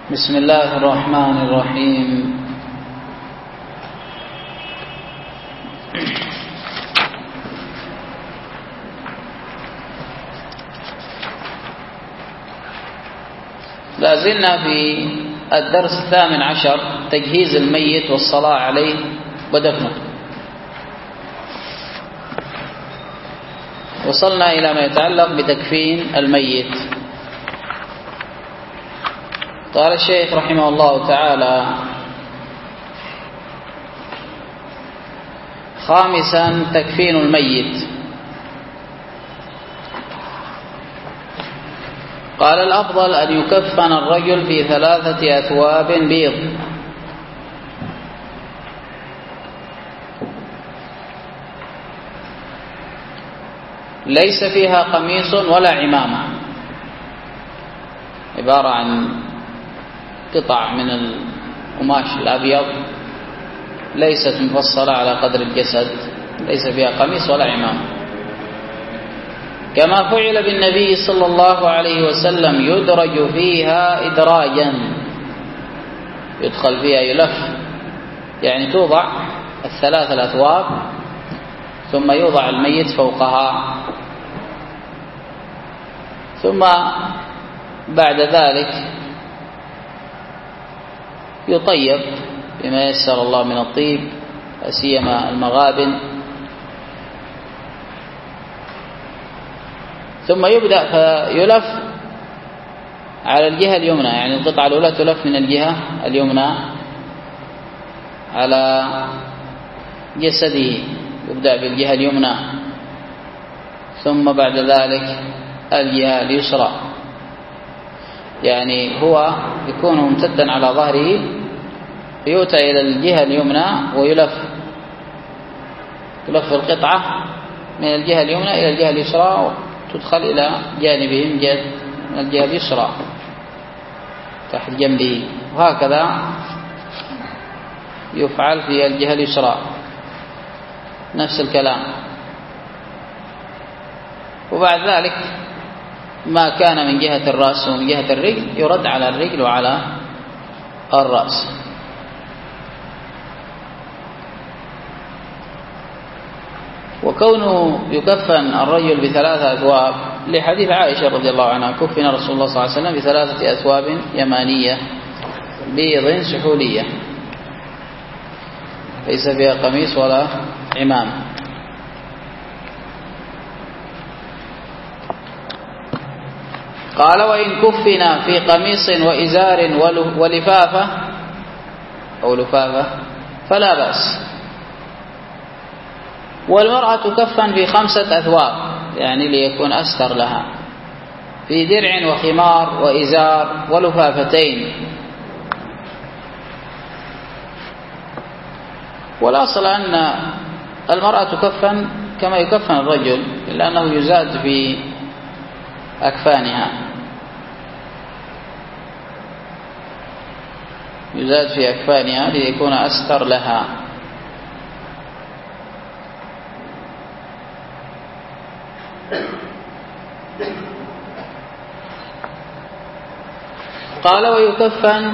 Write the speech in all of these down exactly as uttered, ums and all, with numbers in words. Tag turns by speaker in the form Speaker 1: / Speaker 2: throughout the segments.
Speaker 1: بسم الله الرحمن الرحيم. لا زلنا في الدرس الثامن عشر، تجهيز الميت والصلاة عليه ودفنه. وصلنا إلى ما يتعلق بتكفين الميت. قال الشيخ رحمه الله تعالى: خامسا تكفين الميت. قال: الأفضل أن يكفن الرجل في ثلاثة أثواب بيض، ليس فيها قميص ولا عمامة، عبارة عن قطع من القماش الأبيض ليست مفصلة على قدر الجسد، ليس فيها قميص ولا عمامة، كما فعل بالنبي صلى الله عليه وسلم، يدرج فيها إدراجا، يدخل فيها يلف، يعني توضع الثلاث الأثواب ثم يوضع الميت فوقها، ثم بعد ذلك يطيب بما يسر الله من الطيب، سيما المغابن، ثم يبدأ فيلف على الجهة اليمنى، يعني القطعة الأولى تلف من الجهة اليمنى على جسده، يبدأ بالجهة اليمنى، ثم بعد ذلك الجهة اليسرى، يعني هو يكون ممتدا على ظهره، يؤتى إلى الجهة اليمنى ويلف يلف القطعة من الجهة اليمنى إلى الجهة اليسرى، تدخل إلى جانبه من الجهة اليسرى تحت جنبه، وهكذا يفعل في الجهة اليسرى نفس الكلام. وبعد ذلك ما كان من جهة الرأس ومن جهة الرجل يرد على الرجل وعلى الرأس. وكونه يكفن الرجل بثلاثة أثواب لحديث عائشة رضي الله عنها: كفن رسول الله صلى الله عليه وسلم بثلاثة أثواب يمانية بيض سحولية، ليس فيها قميص ولا عمام. قال: وإن كفن في قميص وإزار ولفافة أو لفافة فلا بأس. والمرأة تكفن في خمسة أثواب، يعني ليكون أستر لها، في درع وخمار وإزار ولفافتين. والأصل أن المرأة تكفن كما يكفن الرجل، إلا أنه يزاد في أكفانها، يزاد في أكفانها ليكون أستر لها. قال: ويكفن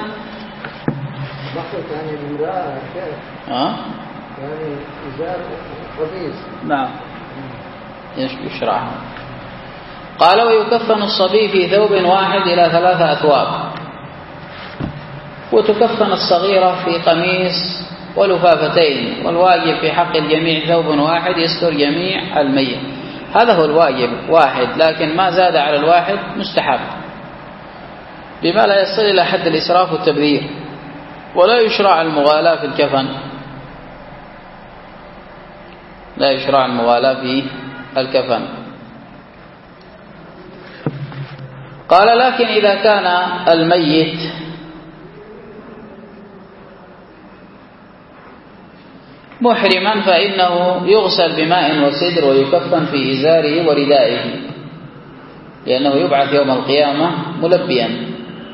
Speaker 1: ها
Speaker 2: يعني إزار قميص.
Speaker 1: نعم يشرح. قال: ويكفن الصبي في ثوب واحد إلى ثلاثة أثواب، وتكفن الصغيرة في قميص ولفافتين، والواجب في حق الجميع ثوب واحد يستر جميع الميت. هذا هو الواجب، واحد، لكن ما زاد على الواحد مستحب، بما لا يصل إلى حد الإسراف والتبذير. ولا يشرع المغالاة في الكفن، لا يشرع المغالاة في الكفن. قال: لكن إذا كان الميت محرما فإنه يغسل بماء وسدر ويكفن في إزاره وردائه، لأنه يبعث يوم القيامة ملبيا،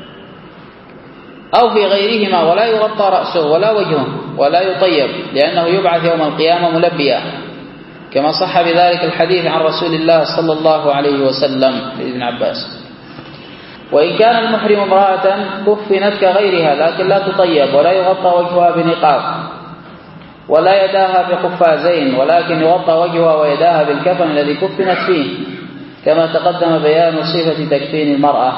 Speaker 1: أو في غيرهما، ولا يغطى رأسه ولا وجهه ولا يطيب، لأنه يبعث يوم القيامة ملبيا، كما صح بذلك الحديث عن رسول الله صلى الله عليه وسلم لابن عباس. وإن كان المحرم امرأة كفنت كغيرها لكن لا تطيب ولا يغطى وجهها بنقاب ولا يداها بقفازين، ولكن يغطى وجهها ويداها بالكفن الذي كفنت فيه، كما تقدم بيان صفة تكفين المرأة.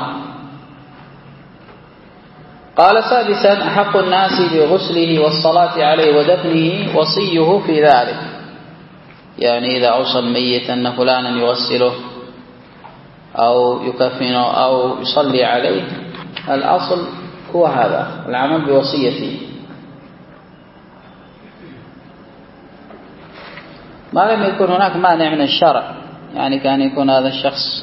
Speaker 1: قال سادسا: أحق الناس بغسله والصلاة عليه ودفنه وصيه في ذلك، يعني إذا أوصى الميت أن فلانا يغسله أو يكفنه أو يصلي عليه، الأصل هو هذا العمل بوصيته، ما لم يكن هناك مانع من الشرع، يعني كان يكون هذا الشخص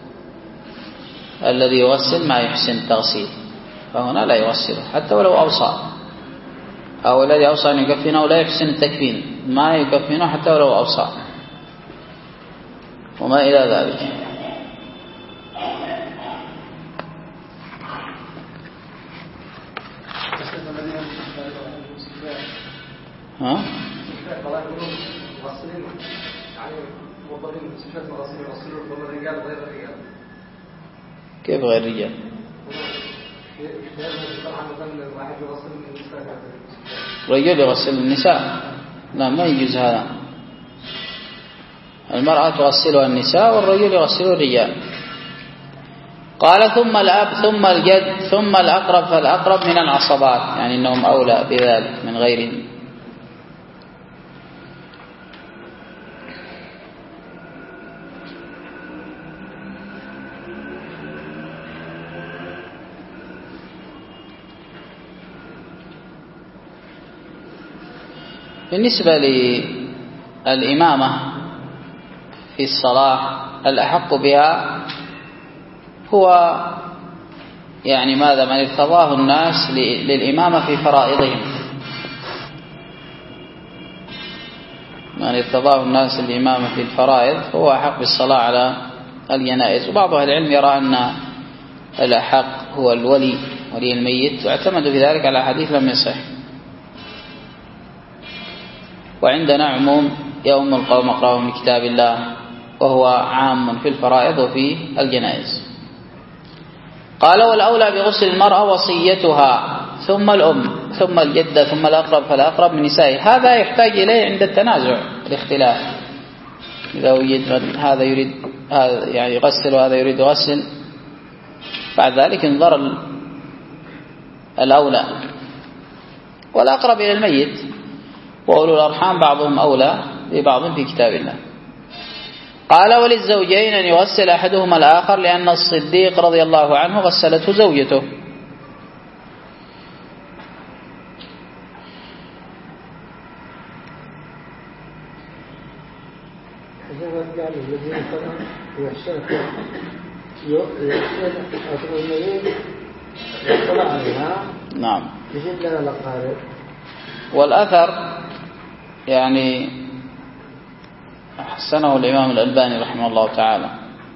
Speaker 1: الذي يغسل ما يحسن التغسيل فهنا لا يغسله حتى ولو أوصى، أو الذي أوصى أن يكفنه لا يحسن التكفين ما يكفنه حتى ولو أوصى وما إلى ذلك. ها؟ كيف غير الرجال؟ رجل يغسل النساء؟ لا، ما يجوز هذا. المرأة تغسلها النساء والرجل يغسله الرجال. قال: ثم الأب ثم الجد ثم الأقرب فالأقرب من العصبات، يعني إنهم أولى بذلك من غيرهم. بالنسبة للإمامة في الصلاة الأحق بها هو يعني ماذا من ارتضاه الناس للإمامة في فرائضهم، من ارتضاه الناس للإمامة في الفرائض هو أحق بالصلاة على الجنائز. وبعض أهل العلم يرى أن الأحق هو الولي ولي الميت، واعتمدوا في ذلك على حديث لم يصح. وعندنا عموم يوم القوم اقرأوا من كتاب الله، وهو عام في الفرائض وفي الجنائز. قال: والأولى بغسل المرأة وصيتها ثم الأم ثم الجدة ثم الأقرب فالأقرب من نسائه. هذا يحتاج إليه عند التنازع الاختلاف، إذا وجد هذا يريد هذا يعني يغسل وهذا يريد يغسل، بعد ذلك ينظر الأولى. والأقرب إلى الميت وأولو الأرحام بعضهم أولى ببعض في كتاب الله. قال: وللزوجين أن يغسل أحدهما الآخر، لأن الصديق رضي الله عنه غسلته زوجته. نعم. والأثر يعني حسنه الإمام الألباني رحمه الله تعالى.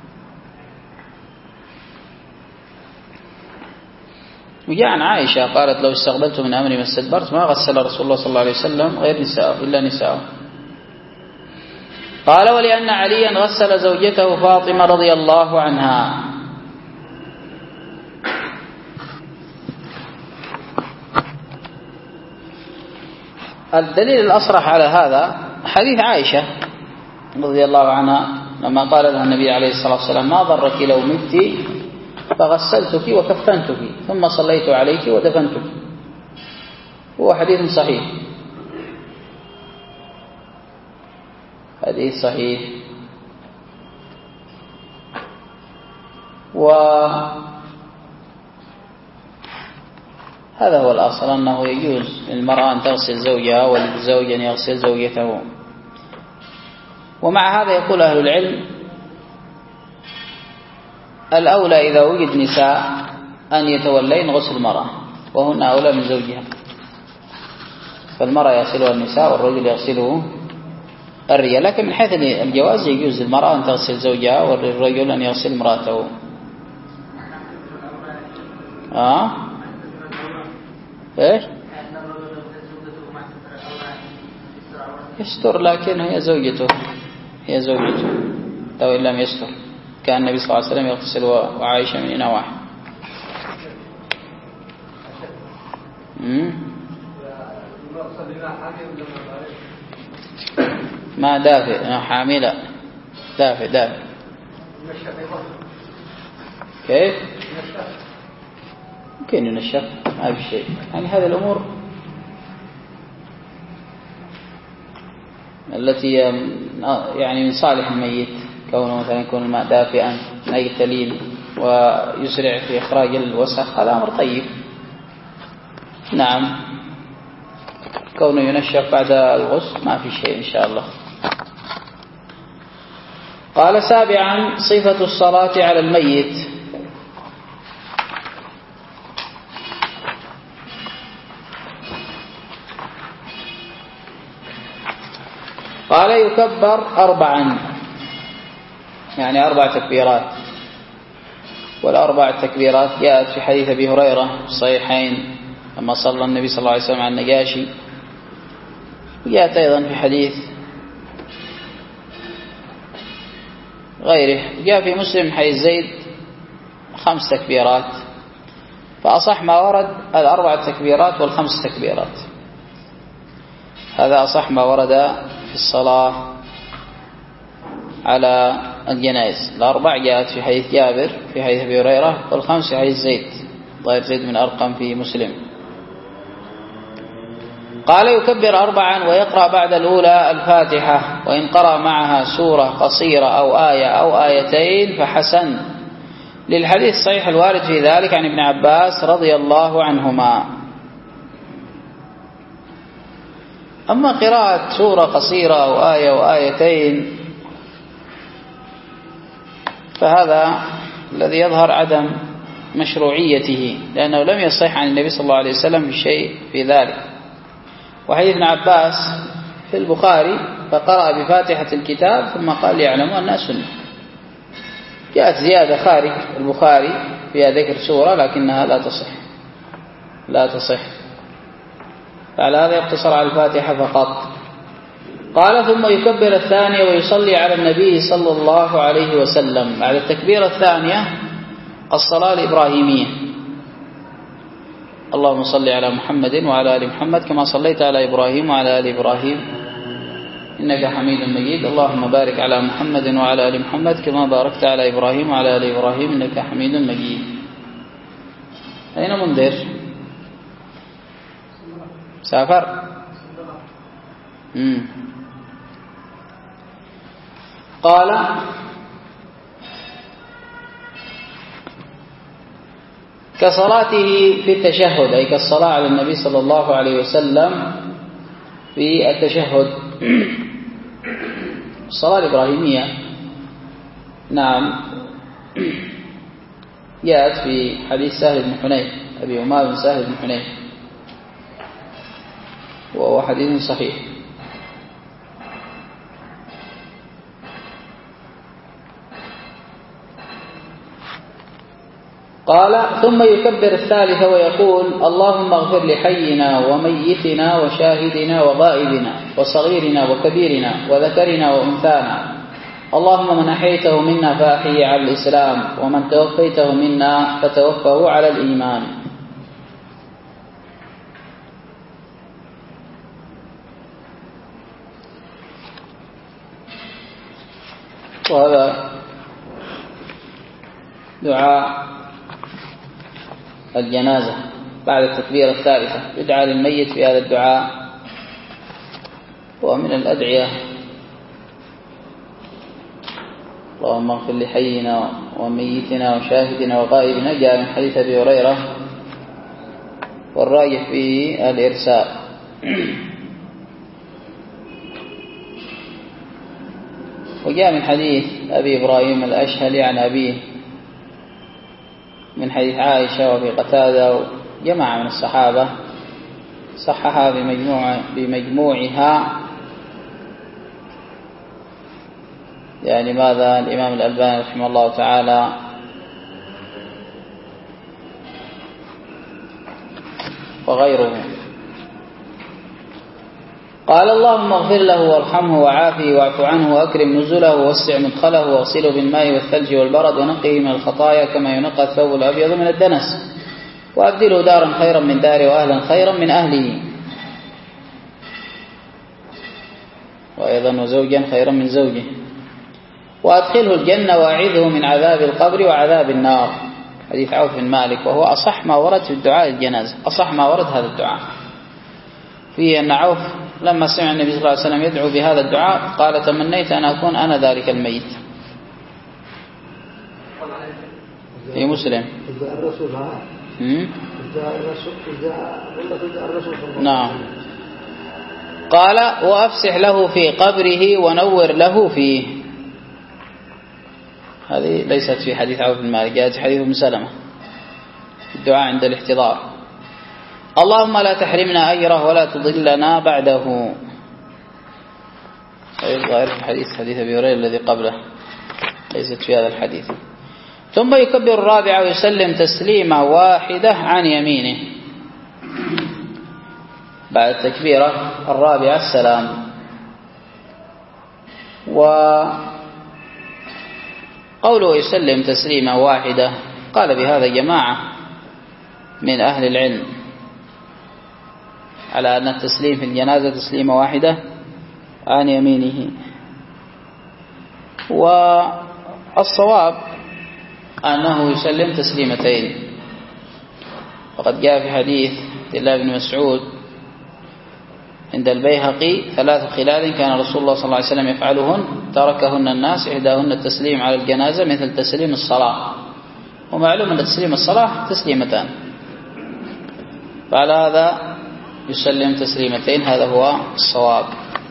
Speaker 1: وجاء عن عائشة قالت: لو استقبلت من أمري ما استدبرت ما غسل رسول الله صلى الله عليه وسلم غير نساءه إلا نساءه. قال: ولأن عليا غسل زوجته فاطمة رضي الله عنها. الدليل الأصرح على هذا حديث عائشة رضي الله عنها لما قال لها النبي عليه الصلاة والسلام: ما ضرك لو مت فغسلتك وكفنتك ثم صليت عليك ودفنتك. هو حديث صحيح، حديث صحيح. وهذا هو الأصل، أنه يجوز للمرأة أن تغسل زوجها وللزوج أن يغسل زوجته. ومع هذا يقول أهل العلم: الأولى إذا وجد نساء أن يتولين غسل المرأة وهن أولى من زوجها، فالمرأة يغسلها النساء والرجل يغسله الرجال. لكن من حيث الجواز يجوز للمرأة أن تغسل زوجها والرجل أن يغسل امرأته. آه إيش؟ يستر، لكن هي زوجته هي زوجته لو إن لم يستر كان النبي صلى الله عليه وسلم يغتسل وعائشة من إناء واحد. ما دافئ حاملة دافئ دافئ كيف ممكن ينشف ما في شيء يعني هذه الأمور التي يعني من صالح الميت كونه مثلا يكون الماء دافئا من أي تلين ويسرع في إخراج الوسخ هذا أمر طيب. نعم كونه ينشف بعد الغسل ما في شيء إن شاء الله. قال سابعا صفة الصلاة على الميت. قال يكبر أربعا يعني أربع تكبيرات، والأربع تكبيرات جاءت في حديث أبي هريرة في الصحيحين لما صلى النبي صلى الله عليه وسلم على النجاشي، وجاءت أيضا في حديث غيره، جاء في مسلم حديث زيد خمس تكبيرات، فأصح ما ورد الأربع تكبيرات والخمس تكبيرات، هذا أصح ما ورد في الصلاة على الجنائز. الأربع جاءت في حديث جابر في حديث أبي هريرة، والخمس في حديث زيد ضيف زيد من أرقم في مسلم. قال يكبر أربعا ويقرأ بعد الأولى الفاتحة، وإن قرأ معها سورة قصيرة أو آية أو آيتين فحسن، للحديث الصحيح الوارد في ذلك عن ابن عباس رضي الله عنهما. أما قراءة سورة قصيرة أو آية أو آيتين فهذا الذي يظهر عدم مشروعيته، لأنه لم يصح عن النبي صلى الله عليه وسلم في شيء في ذلك. وحديث ابن عباس في البخاري فقرأ بفاتحة الكتاب ثم قال ليعلموا أنها سنة، جاءت زيادة خارج البخاري فيها ذكر سورة لكنها لا تصح لا تصح فعلى هذا يقتصر على الفاتحة فقط. قال ثم يكبر الثانية ويصلي على النبي صلى الله عليه وسلم. بعد التكبيرة الثانية الصلاة الإبراهيمية، اللهم صل على محمد وعلى آل محمد كما صليت على إبراهيم وعلى آل إبراهيم إنك حميد مجيد، اللهم بارك على محمد وعلى آل محمد كما باركت على إبراهيم وعلى آل إبراهيم إنك حميد مجيد. أين منذر؟ سافر؟ مم. قال كصلاته في التشهد، أي كالصلاة على النبي صلى الله عليه وسلم في التشهد. الصلاة الإبراهيمية نعم جاءت في حديث سهل بن حنيف أبي أمامة بن سهل بن حنيف، وهو حديث صحيح. قال ثم يكبر الثالثة ويقول اللهم اغفر لحينا وميتنا وشاهدنا وغائبنا وصغيرنا وكبيرنا وذكرنا وأنثانا، اللهم من أحييته منا فأحيه على الإسلام، ومن توفيته منا فتوفه على الإيمان. وهذا دعاء الجنازة بعد التكبيرة الثالثة، يدعى للميت في هذا الدعاء، ومن الأدعية اللهم اغفر لحينا وميتنا وشاهدنا وغائبنا، جاء من حديث أبي هريرة والراجح فيه الإرسال. وجاء من حديث أبي إبراهيم الأشهلي عن أبيه من حديث عائشة وفي قتادة وجماعة من الصحابة صححها بمجموع بمجموعها، يعني ماذا الإمام الألباني رحمه الله تعالى وغيره. قال اللهم اغفر له وارحمه وعافه واعف عنه وأكرم نزله ووسع مدخله واغسله بالماء والثلج والبرد ونقه من الخطايا كما ينقى الثوب الأبيض من الدنس، وأبدله دارا خيرا من داره وأهلا خيرا من أهله، وأيضا وزوجا خيرا من زوجه، وأدخله الجنة وأعذه من عذاب القبر وعذاب النار. حديث عوف بن مالك، وهو أصح ما ورد في الدعاء الجنازة، أصح ما ورد هذا الدعاء فيه أن عوف لما سمع النبي صلى الله عليه وسلم يدعو بهذا الدعاء قال تمنيت أن أكون أنا ذلك الميت. في مسلم
Speaker 2: الرسول
Speaker 1: نعم قال وأفسح له في قبره ونور له فيه. هذه ليست في حديث عوف بن مالك، جاءت في حديث ابن سلمة الدعاء عند الاحتضار. اللهم لا تحرمنا أجره ولا تضلنا بعده. ظاهر في الحديث حديث أبي هريرة الذي قبله، ليست في هذا الحديث. ثم يكبر الرابعة ويسلم تسليمة واحدة عن يمينه. بعد التكبيرة الرابعة السلام. وقوله يسلم تسليمة واحدة قال بهذا جماعة من أهل العلم على أن التسليم في الجنازة تسليمة واحدة عن يمينه. والصواب أنه يسلم تسليمتين، وقد جاء في حديث عبد الله بن مسعود عند البيهقي ثلاث خلال كان رسول الله صلى الله عليه وسلم يفعلهن تركهن الناس، إحداهن التسليم على الجنازة مثل تسليم الصلاة، ومعلوم أن تسليم الصلاة تسليمتان، فعلى هذا يسلم تسليمتين، هذا هو الصواب.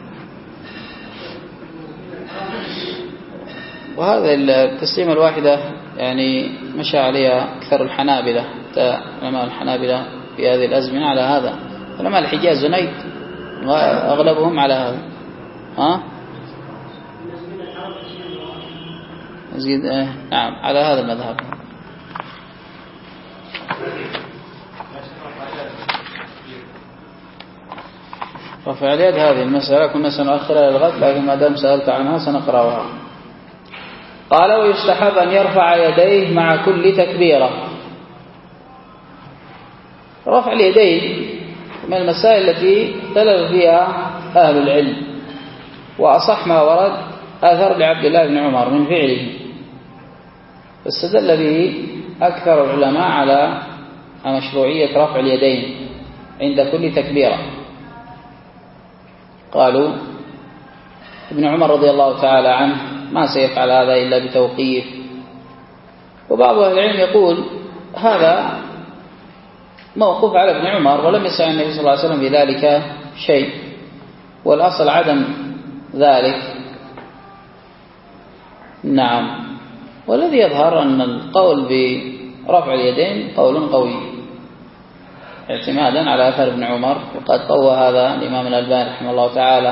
Speaker 1: وهذا التسليمة الواحدة يعني مشى عليها أكثر الحنابلة، علماء الحنابلة في هذه الأزمنة على هذا، علماء الحجاز زنيد وأغلبهم على هذا. ها مزيد اه نعم على هذا المذهب. رفع اليد هذه المسألة كنا سنؤخرها للغد، لكن ما دام سألت عنها سنقرأها. قال ويستحب أن يرفع يديه مع كل تكبيرة. رفع اليدين من المسائل التي اختلف فيها أهل العلم، وأصح ما ورد أثر لعبد الله بن عمر من فعله، فاستدل به أكثر العلماء على مشروعية رفع اليدين عند كل تكبيرة. قالوا ابن عمر رضي الله تعالى عنه ما سيفعل هذا إلا بتوقيف، وبعض أهل العلم يقول هذا موقوف على ابن عمر ولم يسع النبي صلى الله عليه وسلم بذلك شيء، والأصل عدم ذلك. نعم، والذي يظهر أن القول برفع اليدين قول قوي اعتمادا على أثر ابن عمر، وقد قوى هذا الإمام الألباني رحمه الله تعالى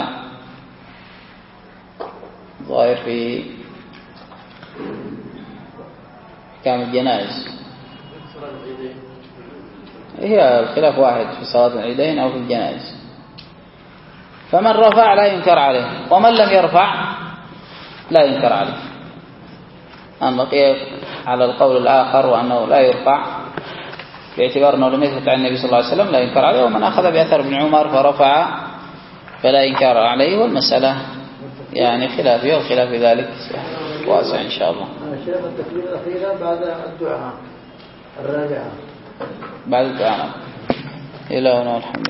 Speaker 1: ظاهر في أحكام الجنائز. هي الخلاف واحد في صلاة العيدين أو في الجنائز. فمن رفع لا ينكر عليه، ومن لم يرفع لا ينكر عليه. أن بقي على القول الآخر وأنه لا يرفع باعتبار أنه لم يثبت عن النبي صلى الله عليه وسلم لا ينكر عليه، ومن أخذ بأثر ابن عمر فرفع فلا ينكر عليه. والمسألة يعني خلافية، والخلاف في ذلك واسع إن شاء الله.
Speaker 2: شيخ التكبير الأخيرة بعد الدعاء الرابعة،
Speaker 1: بعد الدعاء. إلى هنا الحمد.